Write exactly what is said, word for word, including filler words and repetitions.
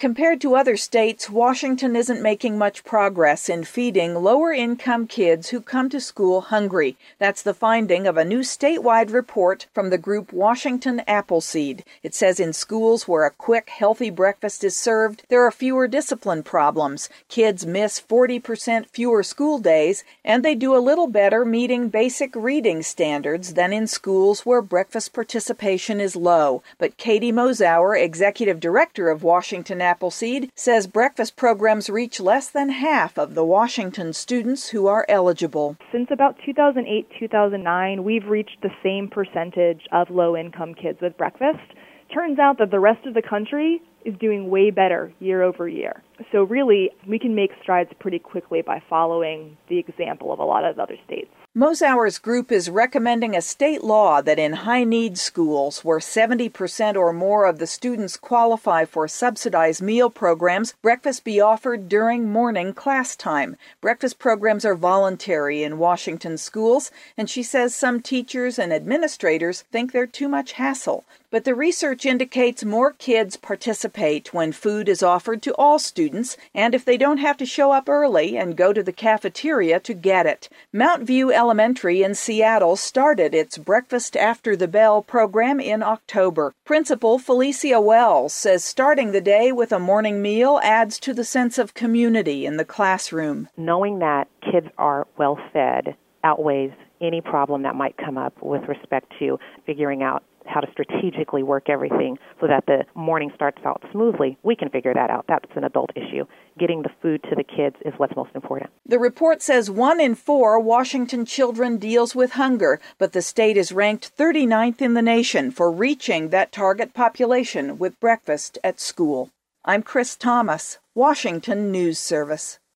Compared to other states, Washington isn't making much progress in feeding lower-income kids who come to school hungry. That's the finding of a new statewide report from the group Washington Appleseed. It says in schools where a quick, healthy breakfast is served, there are fewer discipline problems. Kids miss forty percent fewer school days, and they do a little better meeting basic reading standards than in schools where breakfast participation is low. But Katie Mosauer, executive director of Washington Appleseed, says breakfast programs reach less than half of the Washington students who are eligible. Since about two thousand eight, two thousand nine, we've reached the same percentage of low-income kids with breakfast. Turns out that the rest of the country is doing way better year over year. So really, we can make strides pretty quickly by following the example of a lot of other states. Mosauer's group is recommending a state law that in high-need schools, where seventy percent or more of the students qualify for subsidized meal programs, breakfast be offered during morning class time. Breakfast programs are voluntary in Washington schools, and she says some teachers and administrators think they're too much hassle. But the research indicates more kids participate when food is offered to all students, and if they don't have to show up early and go to the cafeteria to get it. Mount View Elementary in Seattle started its Breakfast After the Bell program in October. Principal Felicia Wells says starting the day with a morning meal adds to the sense of community in the classroom. Knowing that kids are well fed outweighs any problem that might come up with respect to figuring out how to strategically work everything so that the morning starts out smoothly. We can figure that out. That's an adult issue. Getting the food to the kids is what's most important. The report says one in four Washington children deals with hunger, but the state is ranked thirty-ninth in the nation for reaching that target population with breakfast at school. I'm Chris Thomas, Washington News Service.